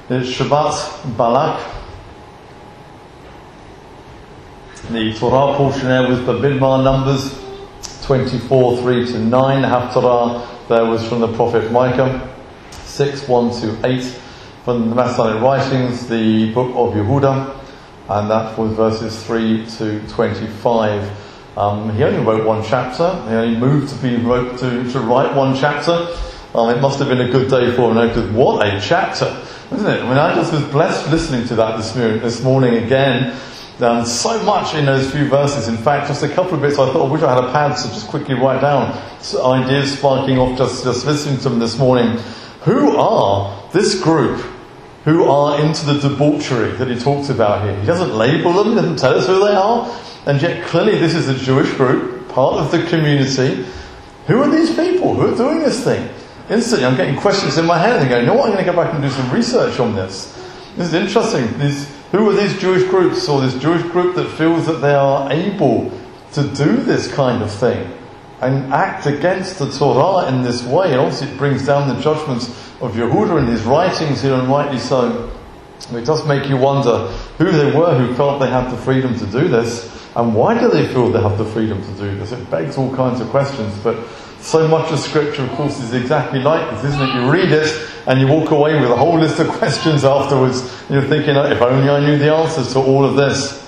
It's Shabbat Balak. The Torah portion there was Bamidbar, Numbers 24, 3-9. Haftarah there was from the prophet Micah 6, 1-8. From the Messianic writings, the book of Yehuda, and that was verses 3-25. He only wrote one chapter. He only moved to write one chapter. It must have been a good day for him, because what a chapter, isn't it? I mean, I just was blessed listening to that this morning again. So much in those few verses. In fact, just a couple of bits I thought, I wish I had a pad to just quickly write down. Ideas sparking off just listening to them this morning. Who are this group who are into the debauchery that he talks about here? He doesn't label them, he doesn't tell us who they are, and yet clearly this is a Jewish group, part of the community. Who are these people who are doing this thing? Instantly I'm getting questions in my head and going, you know what, I'm going to go back and do some research on this. This is interesting. Who are these Jewish groups, or this Jewish group that feels that they are able to do this kind of thing and act against the Torah in this way? And obviously it brings down the judgments of Yehuda in his writings here, and rightly so. It does make you wonder who they were who felt they had the freedom to do this, and why do they feel they have the freedom to do this? It begs all kinds of questions, but so much of Scripture, of course, is exactly like this, isn't it? You read it and you walk away with a whole list of questions afterwards. You're thinking, if only I knew the answers to all of this.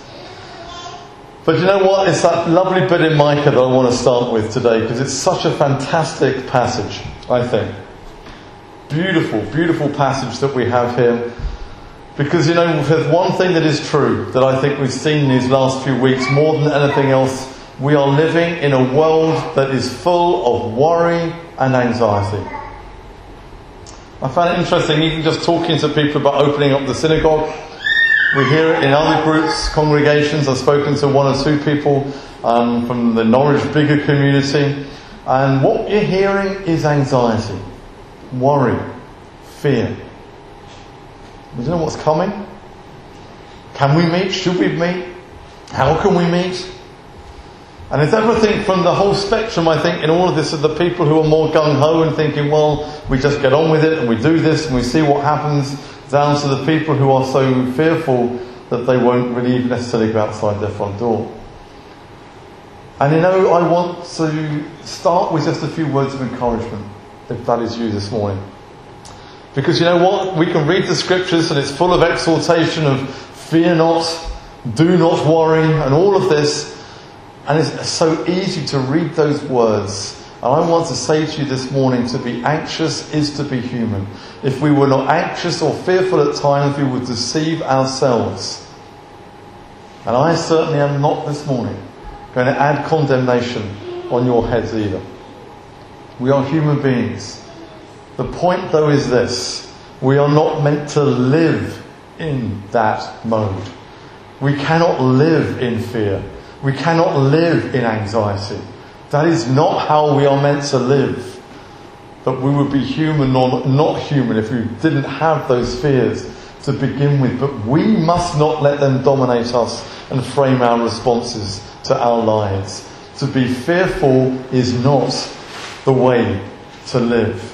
But you know what? It's that lovely bit in Micah that I want to start with today, because it's such a fantastic passage, I think. Beautiful, beautiful passage that we have here. Because, you know, there's one thing that is true that I think we've seen these last few weeks more than anything else. We are living in a world that is full of worry and anxiety. I found it interesting, even just talking to people about opening up the synagogue. We hear it in other groups, congregations. I've spoken to one or two people from the Norwich bigger community. And what you're hearing is anxiety, worry, fear. We don't know what's coming. Can we meet? Should we meet? How can we meet? And it's everything from the whole spectrum, I think, in all of this, of the people who are more gung-ho and thinking, well, we just get on with it and we do this and we see what happens, down to the people who are so fearful that they won't really even necessarily go outside their front door. And you know, I want to start with just a few words of encouragement, if that is you this morning. Because you know what? We can read the Scriptures and it's full of exhortation of fear not, do not worry, and all of this. And it's so easy to read those words. And I want to say to you this morning, to be anxious is to be human. If we were not anxious or fearful at times, we would deceive ourselves. And I certainly am not this morning going to add condemnation on your heads either. We are human beings. The point though is this: we are not meant to live in that mode. We cannot live in fear. We cannot live in anxiety. That is not how we are meant to live. But we would be human or not human if we didn't have those fears to begin with. But we must not let them dominate us and frame our responses to our lives. To be fearful is not the way to live.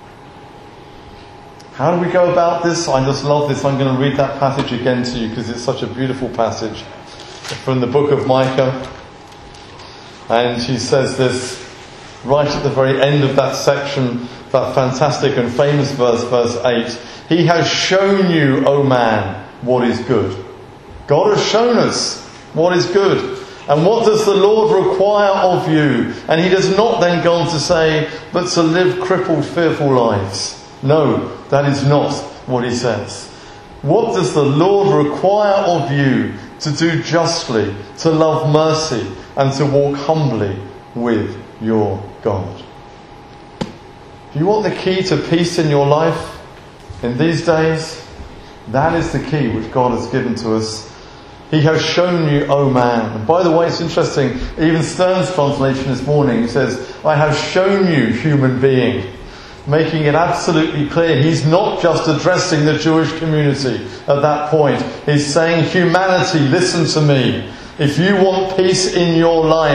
How do we go about this? I just love this. I'm going to read that passage again to you because it's such a beautiful passage from the book of Micah. And he says this right at the very end of that section, that fantastic and famous verse 8. He has shown you, O man, what is good. God has shown us what is good. And what does the Lord require of you? And he does not then go on to say, but to live crippled, fearful lives. No, that is not what he says. What does the Lord require of you? To do justly, to love mercy, and to walk humbly with your God. Do you want the key to peace in your life in these days? That is the key which God has given to us. He has shown you, O man. And by the way, it's interesting, even Stern's translation this morning, he says, I have shown you, human being. Making it absolutely clear he's not just addressing the Jewish community at that point. He's saying, humanity, listen to me. If you want peace in your life,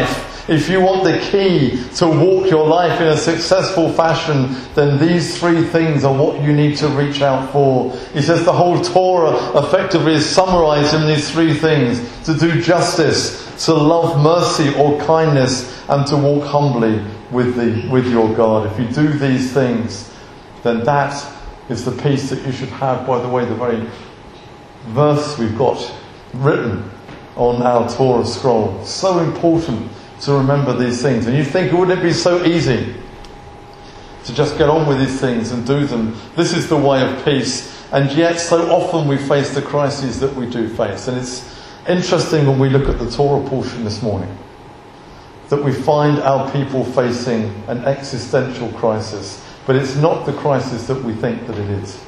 If you want the key to walk your life in a successful fashion, then these three things are what you need to reach out for. He says the whole Torah effectively is summarized in these three things: to do justice, to love mercy or kindness, and to walk humbly with your God. If you do these things, then that is the peace that you should have. By the way, the very verse we've got written on our Torah scroll. So important to remember these things. And you think, wouldn't it be so easy to just get on with these things and do them? This is the way of peace. And yet so often we face the crises that we do face. And it's interesting when we look at the Torah portion this morning that we find our people facing an existential crisis. But it's not the crisis that we think that it is.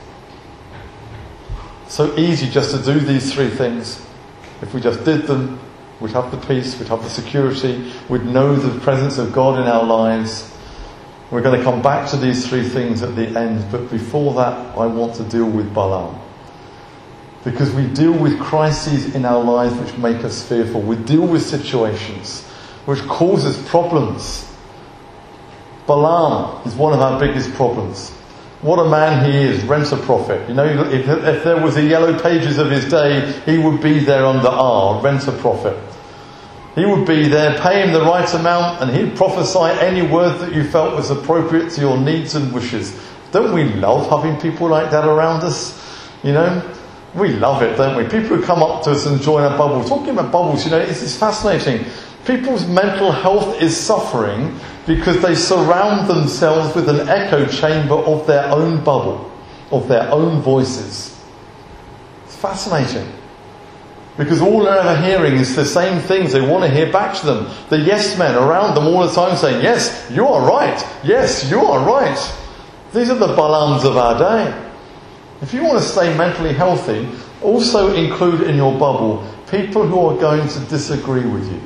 So easy just to do these three things. If we just did them, we'd have the peace, we'd have the security, we'd know the presence of God in our lives. We're going to come back to these three things at the end, but before that I want to deal with Balaam. Because we deal with crises in our lives which make us fearful. We deal with situations which cause us problems. Balaam is one of our biggest problems. What a man he is, rent-a-prophet. You know, if there was a yellow pages of his day, he would be there under R, rent-a-prophet. He would be there, pay him the right amount, and he'd prophesy any word that you felt was appropriate to your needs and wishes. Don't we love having people like that around us? You know, we love it, don't we? People who come up to us and join our bubble. Talking about bubbles, you know, it's fascinating. People's mental health is suffering because they surround themselves with an echo chamber of their own bubble, of their own voices. It's fascinating. Because all they're ever hearing is the same things. They want to hear back to them. The yes men around them all the time saying, yes, you are right. Yes, you are right. These are the Balaams of our day. If you want to stay mentally healthy, also include in your bubble people who are going to disagree with you.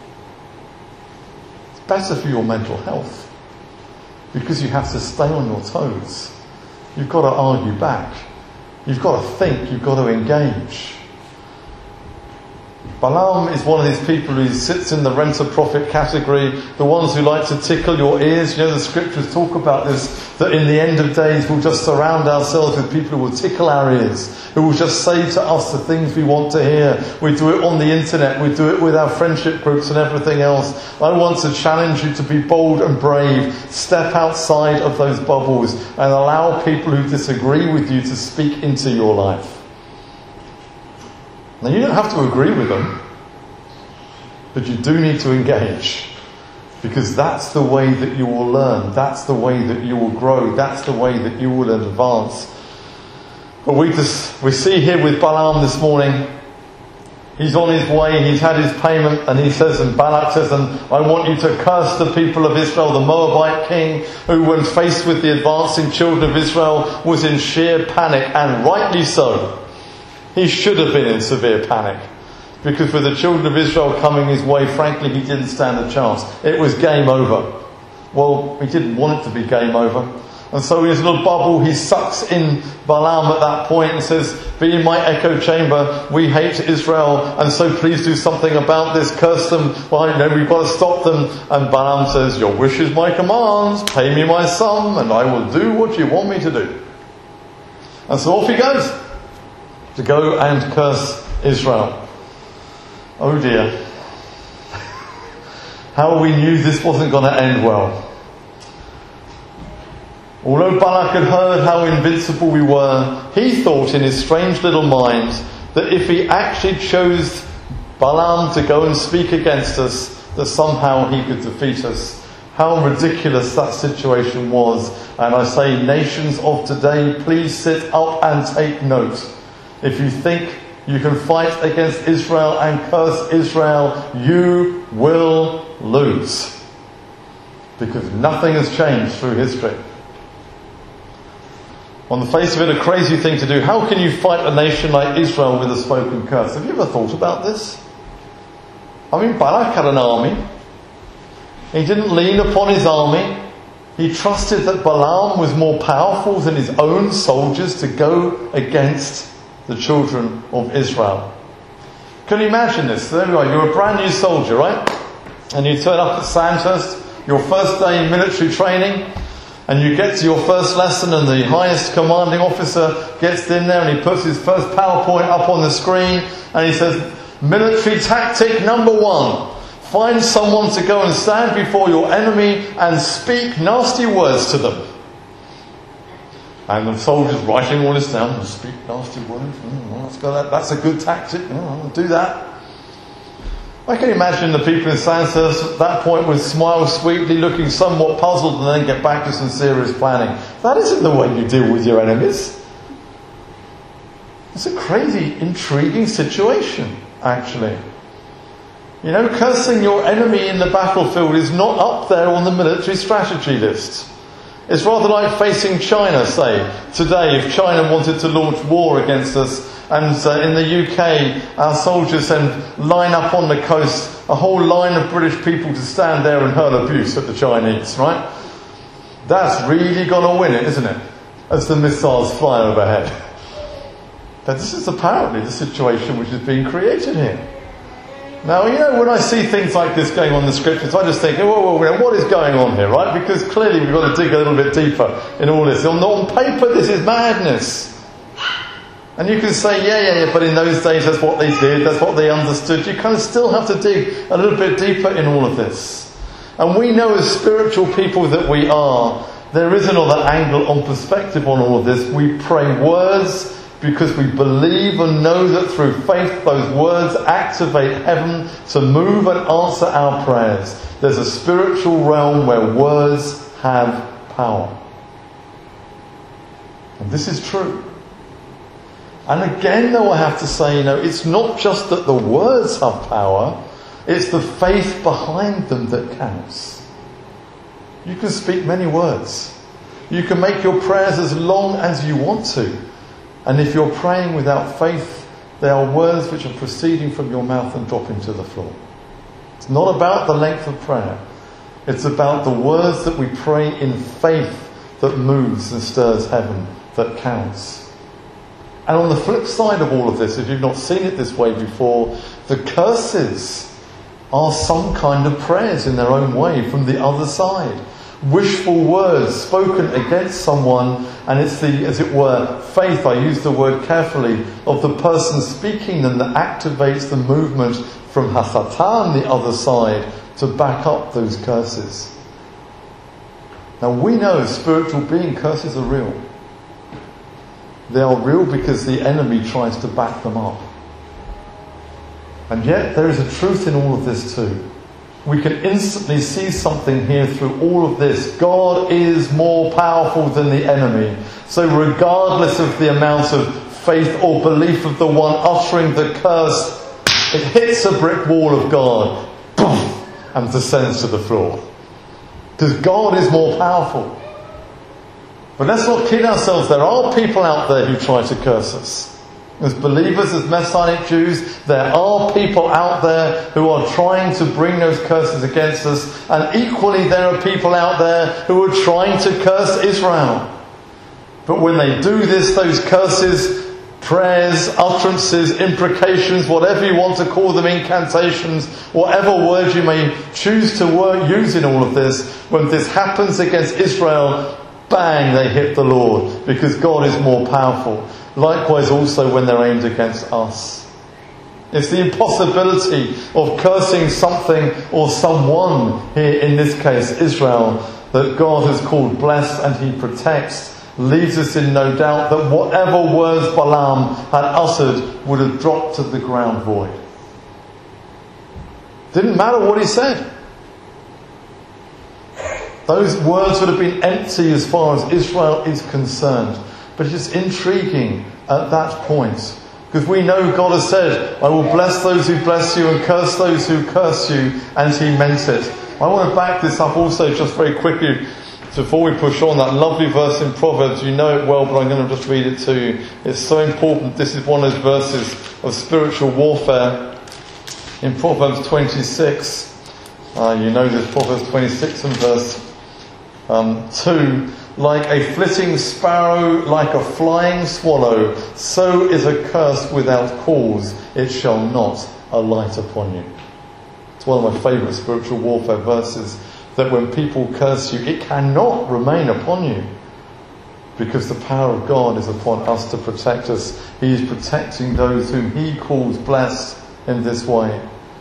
Better for your mental health, because you have to stay on your toes. You've got to argue back. You've got to think. You've got to engage. Balaam is one of these people who sits in the rent-a-prophet category, the ones who like to tickle your ears. You know, the scriptures talk about this, that in the end of days we'll just surround ourselves with people who will tickle our ears, who will just say to us the things we want to hear. We do it on the internet, we do it with our friendship groups and everything else. I want to challenge you to be bold and brave. Step outside of those bubbles and allow people who disagree with you to speak into your life. Now, you don't have to agree with them, but you do need to engage, because that's the way that you will learn, that's the way that you will grow, that's the way that you will advance. But we see here with Balaam this morning, he's on his way, he's had his payment, and he says, and Balak says, and I want you to curse the people of Israel. The Moabite king, who when faced with the advancing children of Israel was in sheer panic, and rightly so. He should have been in severe panic, because with the children of Israel coming his way, frankly, he didn't stand a chance. It was game over. Well, he didn't want it to be game over. And so in his little bubble, he sucks in Balaam at that point and says, be in my echo chamber, we hate Israel, and so please do something about this, curse them, well, you know, we've got to stop them. And Balaam says, your wish is my commands, pay me my sum, and I will do what you want me to do. And so off he goes, to go and curse Israel. Oh dear. How we knew this wasn't going to end well. Although Balak had heard how invincible we were, he thought in his strange little mind that if he actually chose Balaam to go and speak against us, that somehow he could defeat us. How ridiculous that situation was. And I say, nations of today, please sit up and take note. If you think you can fight against Israel and curse Israel, you will lose. Because nothing has changed through history. On the face of it, a crazy thing to do. How can you fight a nation like Israel with a spoken curse? Have you ever thought about this? I mean, Balak had an army. He didn't lean upon his army. He trusted that Balaam was more powerful than his own soldiers to go against the children of Israel. Can you imagine this? There you are, you're a brand new soldier, right? and you turn up at Sandhurst, your first day in military training, and you get to your first lesson and the highest commanding officer gets in there and he puts his first PowerPoint up on the screen and he says, military tactic number 1, find someone to go and stand before your enemy and speak nasty words to them. And the soldier's writing all this down, speak nasty words, that's a good tactic, I'll do that. I can imagine the people in Sandhurst at that point would smile sweetly, looking somewhat puzzled, and then get back to some serious planning. That isn't the way you deal with your enemies. It's a crazy, intriguing situation, actually. Cursing your enemy in the battlefield is not up there on the military strategy list. It's rather like facing China, say, today, if China wanted to launch war against us. And in the UK, our soldiers then line up on the coast, a whole line of British people to stand there and hurl abuse at the Chinese, right? That's really going to win it, isn't it? As the missiles fly overhead. But this is apparently the situation which is being created here. Now, when I see things like this going on in the scriptures, I just think, whoa, what is going on here, right? Because clearly we've got to dig a little bit deeper in all this. On paper, this is madness. And you can say, yeah, but in those days that's what they did, that's what they understood. You kind of still have to dig a little bit deeper in all of this. And we know as spiritual people that we are, there is another angle on perspective on all of this. We pray words because we believe and know that through faith those words activate heaven to move and answer our prayers. There's a spiritual realm where words have power. And this is true. And again, though, I have to say, it's not just that the words have power, it's the faith behind them that counts. You can speak many words. You can make your prayers as long as you want to. And if you're praying without faith, they are words which are proceeding from your mouth and dropping to the floor. It's not about the length of prayer. It's about the words that we pray in faith that moves and stirs heaven, that counts. And on the flip side of all of this, if you've not seen it this way before, the curses are some kind of prayers in their own way from the other side. Wishful words spoken against someone, and it's the, as it were, faith, I use the word carefully, of the person speaking them that activates the movement from Hasatan, the other side, to back up those curses. Now we know as spiritual being, curses are real. They are real because the enemy tries to back them up. And yet there is a truth in all of this too. We can instantly see something here through all of this. God is more powerful than the enemy. So regardless of the amount of faith or belief of the one uttering the curse, it hits a brick wall of God, boom, and descends to the floor. Because God is more powerful. But let's not kid ourselves. There are people out there who try to curse us. As believers, as Messianic Jews, there are people out there who are trying to bring those curses against us. And equally, there are people out there who are trying to curse Israel. But when they do this, those curses, prayers, utterances, imprecations, whatever you want to call them, incantations, whatever words you may choose to use in all of this, when this happens against Israel, bang, they hit the Lord, because God is more powerful. Likewise also when they're aimed against us. It's the impossibility of cursing something or someone, here in this case Israel, that God has called blessed and He protects, leaves us in no doubt that whatever words Balaam had uttered would have dropped to the ground void. Didn't matter what he said. Those words would have been empty as far as Israel is concerned. But it's intriguing at that point. Because we know God has said, I will bless those who bless you and curse those who curse you. And He meant it. I want to back this up also just very quickly before we push on. That lovely verse in Proverbs, you know it well, but I'm going to just read it to you. It's so important. This is one of those verses of spiritual warfare. In Proverbs 26, you know this, Proverbs 26 and verse 2, like a flitting sparrow, like a flying swallow, so is a curse without cause, it shall not alight upon you. It's one of my favourite spiritual warfare verses, that when people curse you, it cannot remain upon you, because the power of God is upon us to protect us. He is protecting those whom He calls blessed in this way.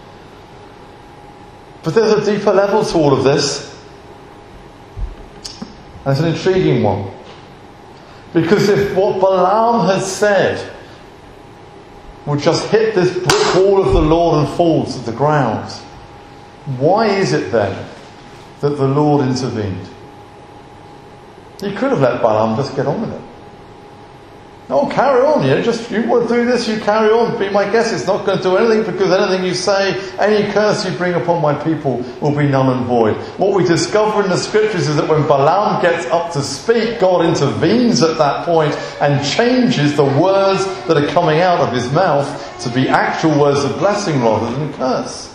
But there's a deeper level to all of this. And it's an intriguing one. Because if what Balaam has said would just hit this brick wall of the Lord and fall to the ground, why is it then that the Lord intervened? He could have let Balaam just get on with it. No, carry on. You want to do this, you carry on. Be my guest. It's not going to do anything, because anything you say, any curse you bring upon my people will be null and void. What we discover in the scriptures is that when Balaam gets up to speak, God intervenes at that point and changes the words that are coming out of his mouth to be actual words of blessing rather than curse.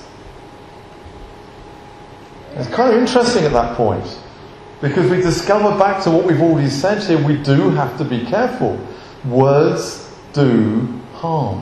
It's kind of interesting at that point, because we discover back to what we've already said here, we do have to be careful. Words do harm.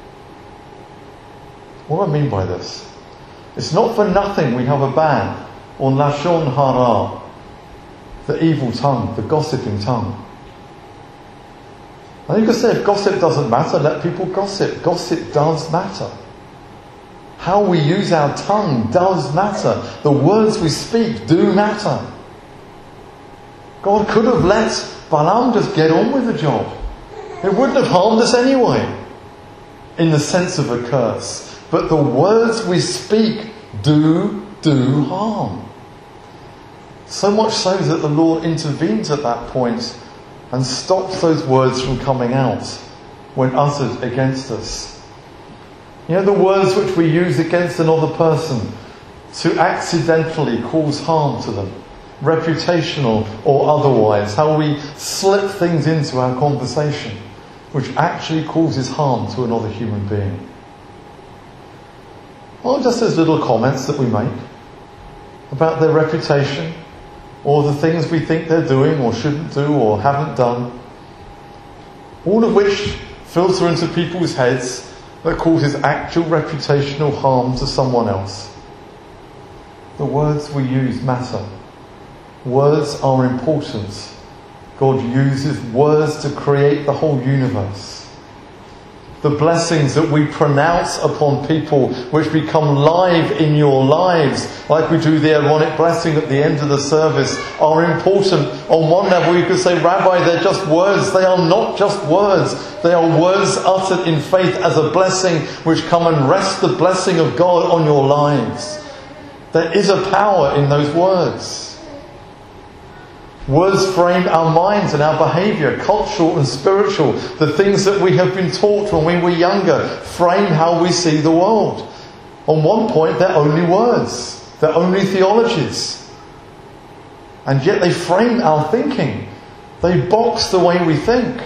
What do I mean by this? It's not for nothing we have a ban on Lashon Hara, the evil tongue, the gossiping tongue. And you can say, if gossip doesn't matter, let people gossip. Gossip does matter. How we use our tongue does matter. The words we speak do matter. God could have let Balaam just get on with the job. It wouldn't have harmed us anyway, in the sense of a curse. But the words we speak do harm. So much so that the Lord intervenes at that point and stops those words from coming out when uttered against us. You know, the words which we use against another person to accidentally cause harm to them, reputational or otherwise, how we slip things into our conversation which actually causes harm to another human being. Or just as little comments that we make about their reputation, or the things we think they're doing or shouldn't do or haven't done, all of which filter into people's heads that causes actual reputational harm to someone else. The words we use matter. Words are important. God uses words to create the whole universe. The blessings that we pronounce upon people, which become live in your lives, like we do the Aaronic blessing at the end of the service, are important. On one level you could say, Rabbi, they're just words. They are not just words. They are words uttered in faith as a blessing, which come and rest the blessing of God on your lives. There is a power in those words. Words frame our minds and our behaviour, cultural and spiritual. The things that we have been taught when we were younger frame how we see the world. On one point, they're only words. They're only theologies. And yet they frame our thinking. They box the way we think.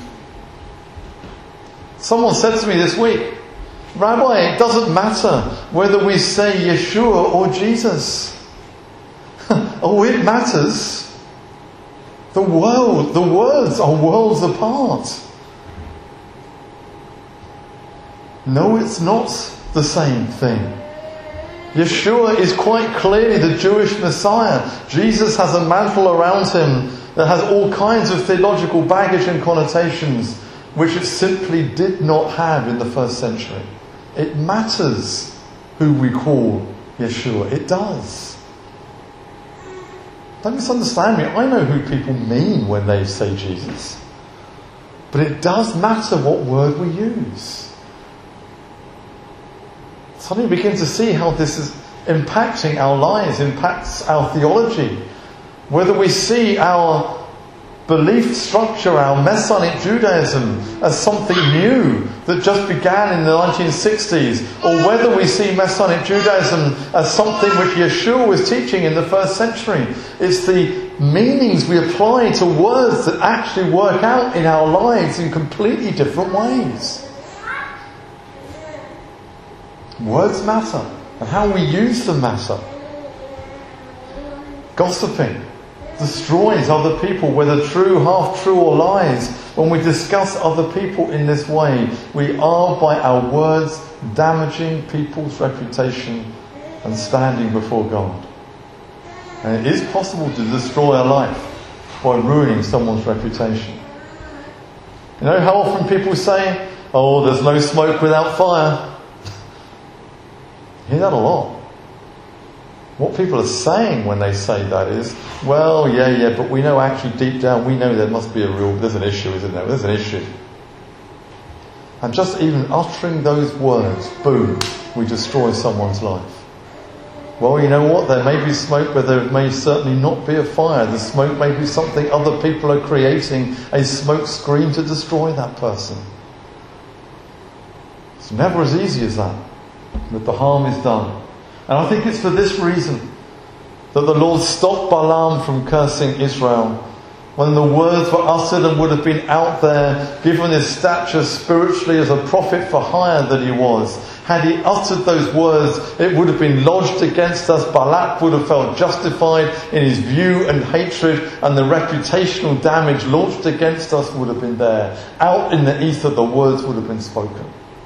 Someone said to me this week, Rabbi, it doesn't matter whether we say Yeshua or Jesus. Oh, it matters. The words are worlds apart. No, it's not the same thing. Yeshua is quite clearly the Jewish Messiah. Jesus has a mantle around him that has all kinds of theological baggage and connotations, which it simply did not have in the first century. It matters who we call Yeshua. It does. Don't misunderstand me. I know who people mean when they say Jesus. But it does matter what word we use. Suddenly we begin to see how this is impacting our lives, impacts our theology. Whether we see our belief structure, our Messianic Judaism, as something new that just began in the 1960s, or whether we see Messianic Judaism as something which Yeshua was teaching in the first century. It's the meanings we apply to words that actually work out in our lives in completely different ways. Words matter, and how we use them matter. Gossiping destroys other people, whether true, half true or lies. When we discuss other people in this way, we are by our words damaging people's reputation and standing before God. And it is possible to destroy a life by ruining someone's reputation. You know how often people say, oh, there's no smoke without fire. You hear that a lot. What people are saying when they say that is, well, yeah, but we know actually deep down, we know there's an issue, isn't there? There's an issue. And just even uttering those words, boom, we destroy someone's life. Well, you know what? There may be smoke, but there may certainly not be a fire. The smoke may be something other people are creating, a smoke screen to destroy that person. It's never as easy as that, but the harm is done. And I think it's for this reason that the Lord stopped Balaam from cursing Israel. When the words were uttered and would have been out there, given his stature spiritually as a prophet for hire that he was, had he uttered those words, it would have been lodged against us. Balak would have felt justified in his view and hatred, and the reputational damage launched against us would have been there. Out in the ether, the words would have been spoken.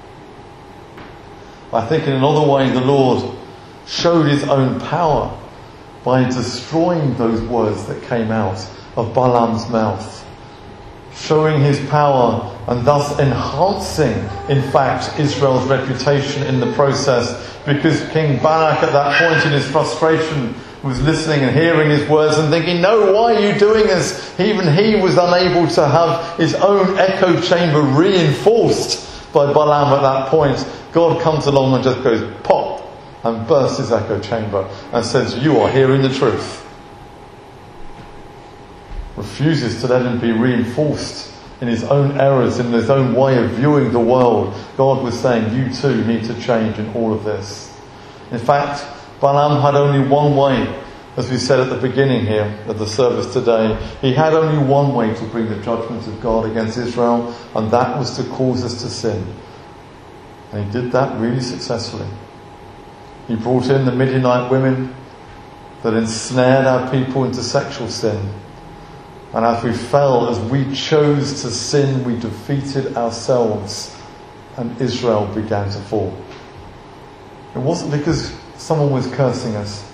I think in another way, the Lord showed his own power by destroying those words that came out of Balaam's mouth. Showing his power and thus enhancing, in fact, Israel's reputation in the process, because King Balak at that point in his frustration was listening and hearing his words and thinking, no, why are you doing this? Even he was unable to have his own echo chamber reinforced by Balaam at that point. God comes along and just goes pop and bursts his echo chamber and says, you are hearing the truth. Refuses to let him be reinforced in his own errors, in his own way of viewing the world. God was saying, you too need to change in all of this. In fact, Balaam had only one way, as we said at the beginning here of the service today. He had only one way to bring the judgment of God against Israel, and that was to cause us to sin. And he did that really successfully. He brought in the Midianite women that ensnared our people into sexual sin. And as we fell, as we chose to sin, we defeated ourselves, and Israel began to fall. It wasn't because someone was cursing us.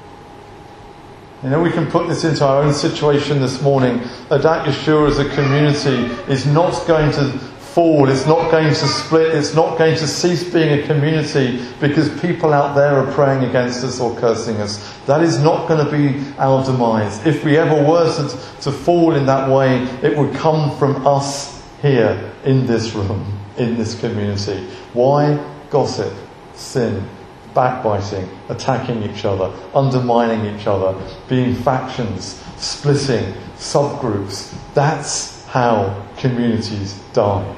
You know, we can put this into our own situation this morning. Adat Yeshua as a community is not going to fall, it's not going to split, it's not going to cease being a community because people out there are praying against us or cursing us. That is not going to be our demise. If we ever were to fall in that way, it would come from us here in this room, in this community. Why? Gossip, sin, backbiting, attacking each other, undermining each other, being factions, splitting, subgroups. That's how communities die.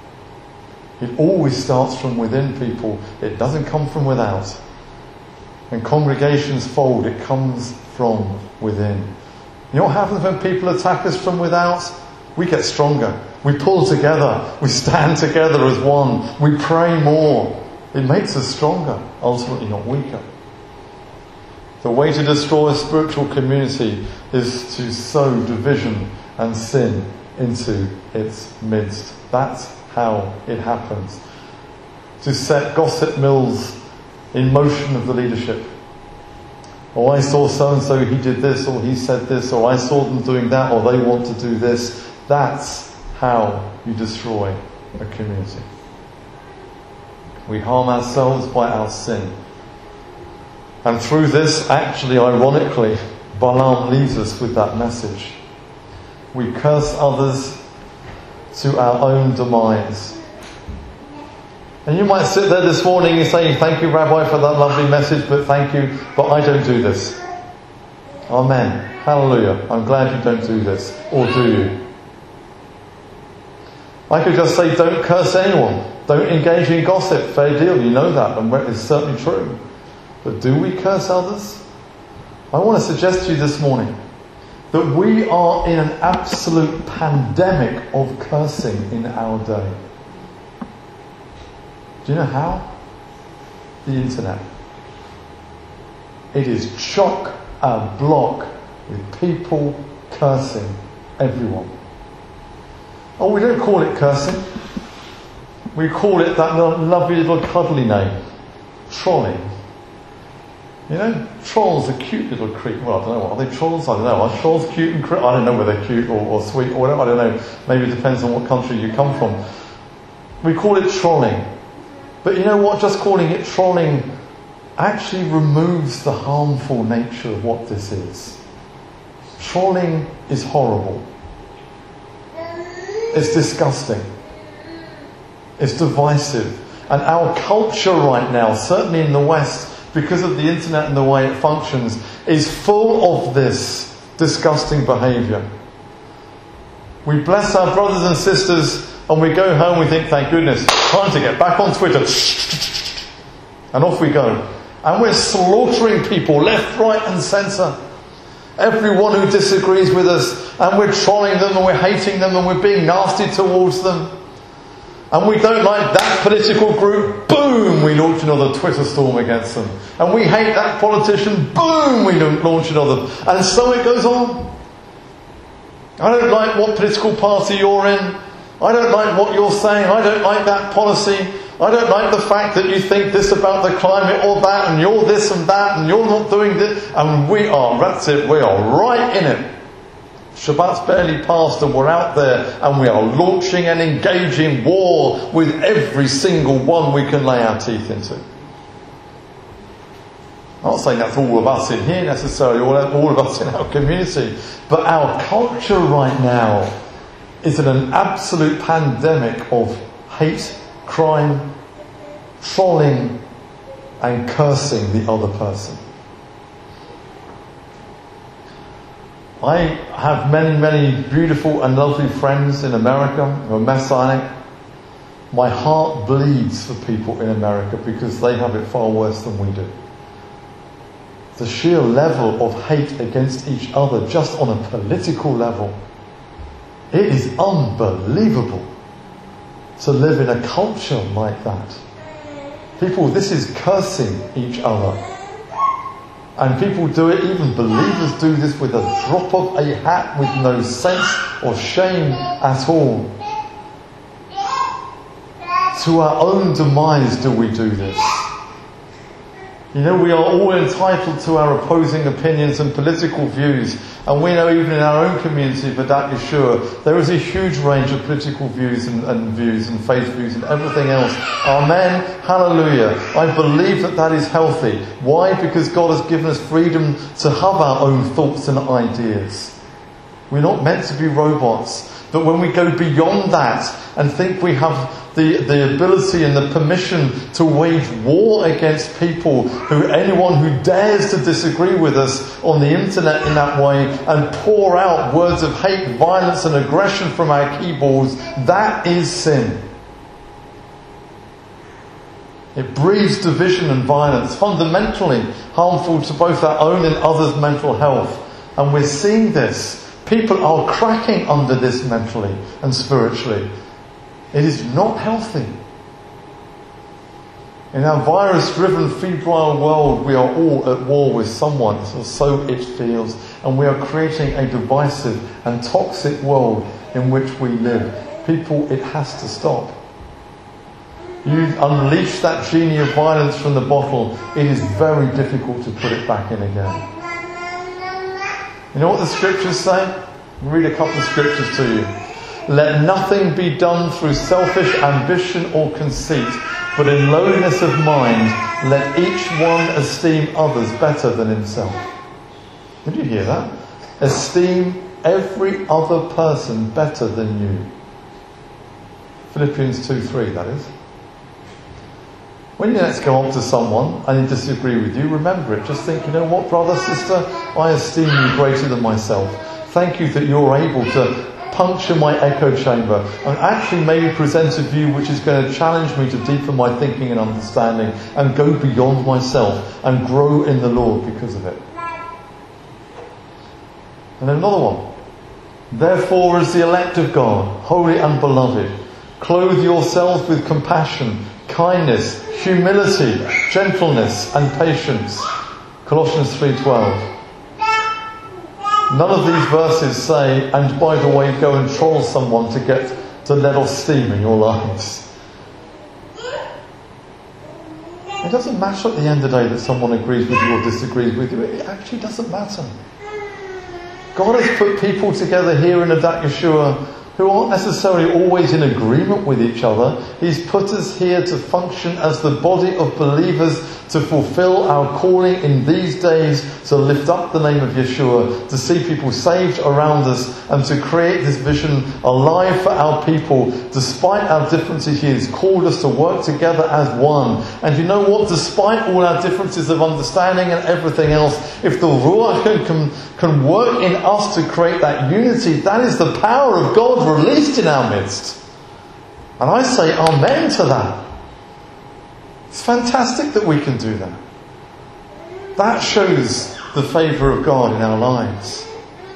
It always starts from within people. It doesn't come from without. When congregations fold, it comes from within. You know what happens when people attack us from without? We get stronger. We pull together. We stand together as one. We pray more. It makes us stronger, ultimately not weaker. The way to destroy a spiritual community is to sow division and sin into its midst. That's how it happens. To set gossip mills in motion of the leadership. Oh, I saw so-and-so, he did this, or he said this, or I saw them doing that, or they want to do this. That's how you destroy a community. We harm ourselves by our sin. And through this, actually, ironically, Balaam leaves us with that message. We curse others to our own demise. And you might sit there this morning and say, thank you, Rabbi, for that lovely message, but thank you, but I don't do this. Amen. Hallelujah. I'm glad you don't do this. Or do you? I could just say, don't curse anyone. Don't engage in gossip. Fair deal. You know that, and it's certainly true. But do we curse others? I want to suggest to you this morning that we are in an absolute pandemic of cursing in our day. Do you know how? The internet. It is chock-a-block with people cursing everyone. Oh, we don't call it cursing. We call it that lovely little cuddly name, trolling. You know, trolls are cute little creatures. Well, I don't know. Are they trolls? I don't know. Are trolls cute and I don't know whether they're cute or sweet or whatever. I don't know. Maybe it depends on what country you come from. We call it trolling. But you know what? Just calling it trolling actually removes the harmful nature of what this is. Trolling is horrible. It's disgusting. It's divisive. And our culture right now, certainly in the West, because of the internet and the way it functions, is full of this disgusting behaviour. We bless our brothers and sisters and we go home, we think, thank goodness, time to get back on Twitter. And off we go. And we're slaughtering people left, right and centre. Everyone who disagrees with us, and we're trolling them and we're hating them and we're being nasty towards them. And we don't like that political group, boom, we launch another Twitter storm against them. And we hate that politician, boom, we launch another. And so it goes on. I don't like what political party you're in. I don't like what you're saying. I don't like that policy. I don't like the fact that you think this about the climate or that, and you're this and that, and you're not doing this. And that's it, we are right in it. Shabbat's barely passed and we're out there and we are launching and engaging war with every single one we can lay our teeth into. I'm not saying that's all of us in here necessarily, all of us in our community, but our culture right now is in an absolute pandemic of hate, crime, trolling and cursing the other person. I have many, many beautiful and lovely friends in America who are Messianic. My heart bleeds for people in America because they have it far worse than we do. The sheer level of hate against each other, just on a political level, it is unbelievable to live in a culture like that. People, this is cursing each other. And people do it, even believers do this with a drop of a hat, with no sense or shame at all. To our own demise do we do this. You know, we are all entitled to our opposing opinions and political views. And we know even in our own community, Vadat Yeshua, there is a huge range of political views and views and faith views and everything else. Amen. Hallelujah. I believe that is healthy. Why? Because God has given us freedom to have our own thoughts and ideas. We're not meant to be robots. But when we go beyond that and think we have the ability and the permission to wage war against people, anyone who dares to disagree with us on the internet in that way, and pour out words of hate, violence and aggression from our keyboards, that is sin. It breeds division and violence, fundamentally harmful to both our own and others' mental health. And we're seeing this. People are cracking under this mentally and spiritually. It is not healthy. In our virus-driven, febrile world, we are all at war with someone, so it feels. And we are creating a divisive and toxic world in which we live. People, it has to stop. You unleash that genie of violence from the bottle, it is very difficult to put it back in again. You know what the scriptures say? I'll read a couple of scriptures to you. Let nothing be done through selfish ambition or conceit, but in lowliness of mind, let each one esteem others better than himself. Did you hear that? Esteem every other person better than you. Philippians 2:3, that is. When you next go up to someone and they disagree with you, remember it. Just think, you know what, brother, sister? I esteem you greater than myself. Thank you that you're able to puncture my echo chamber and actually maybe present a view which is going to challenge me to deepen my thinking and understanding and go beyond myself and grow in the Lord because of it. And then another one. Therefore, as the elect of God, holy and beloved, clothe yourselves with compassion, kindness, humility, gentleness and patience. Colossians 3:12. None of these verses say, and by the way, go and troll someone to let off steam in your lives. It doesn't matter at the end of the day that someone agrees with you or disagrees with you. It actually doesn't matter. God has put people together here in Adat Yeshua who aren't necessarily always in agreement with each other. He's put us here to function as the body of believers, to fulfill our calling in these days, to lift up the name of Yeshua, to see people saved around us, and to create this vision alive for our people. Despite our differences, He has called us to work together as one. And you know what? Despite all our differences of understanding and everything else, if the Ruach can work in us to create that unity, that is the power of God released in our midst. And I say amen to that. It's fantastic that we can do that. That shows the favour of God in our lives.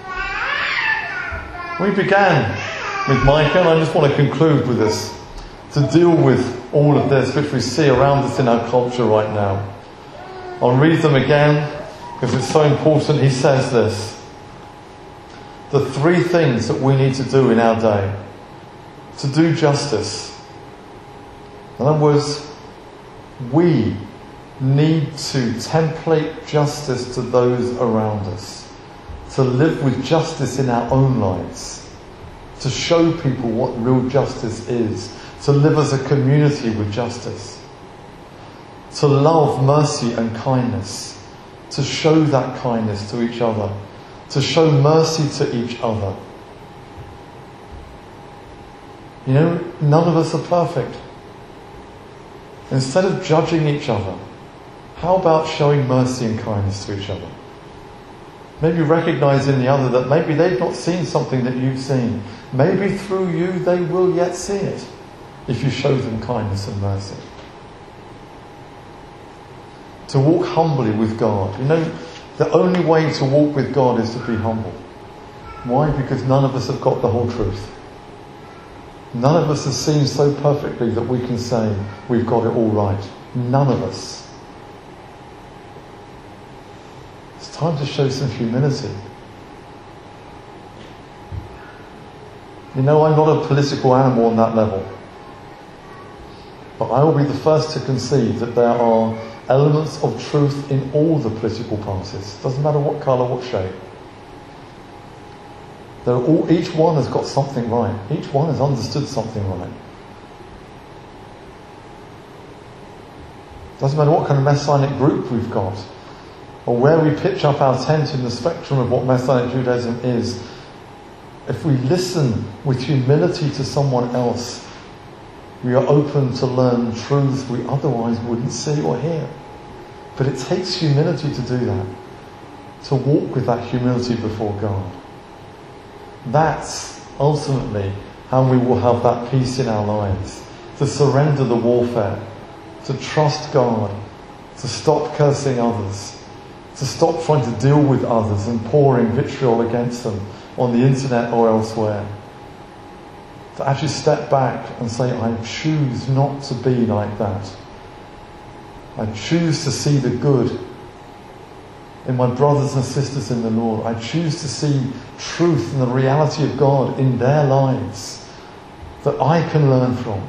We began with Micah, and I just want to conclude with this, to deal with all of this which we see around us in our culture right now. I'll read them again because it's so important. He says this: the three things that we need to do in our day. To do justice. In other words, we need to template justice to those around us. To live with justice in our own lives. To show people what real justice is. To live as a community with justice. To love mercy and kindness. To show that kindness to each other. To show mercy to each other. You know, none of us are perfect. Instead of judging each other, how about showing mercy and kindness to each other? Maybe recognizing the other that maybe they've not seen something that you've seen. Maybe through you they will yet see it if you show them kindness and mercy. To walk humbly with God. You know, the only way to walk with God is to be humble. Why? Because none of us have got the whole truth. None of us has seen so perfectly that we can say we've got it all right. None of us. It's time to show some humility. You know, I'm not a political animal on that level. But I will be the first to concede that there are elements of truth in all the political parties. Doesn't matter what colour, what shape. Each one has got something right. Each one has understood something right. Doesn't matter what kind of Messianic group we've got, or where we pitch up our tent in the spectrum of what Messianic Judaism is. If we listen with humility to someone else, we are open to learn truths we otherwise wouldn't see or hear. But it takes humility to do that. To walk with that humility before God. That's ultimately how we will have that peace in our lives. To surrender the warfare. To trust God. To stop cursing others. To stop trying to deal with others and pouring vitriol against them on the internet or elsewhere. To actually step back and say, I choose not to be like that. I choose to see the good in my brothers and sisters in the Lord. I choose to see truth and the reality of God in their lives that I can learn from.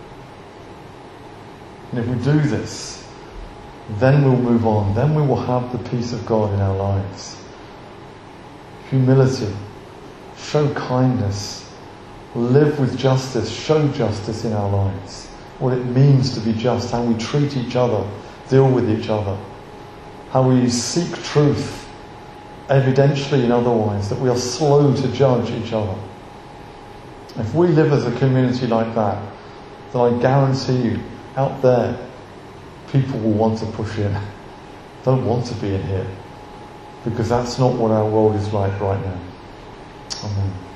And if we do this, then we'll move on. Then we will have the peace of God in our lives. Humility. Show kindness. Live with justice. Show justice in our lives. What it means to be just. How we treat each other. Deal with each other. How we seek truth. Evidentially and otherwise. That we are slow to judge each other. If we live as a community like that, then I guarantee you, out there, people will want to push in. Don't want to be in here. Because that's not what our world is like right now. Amen.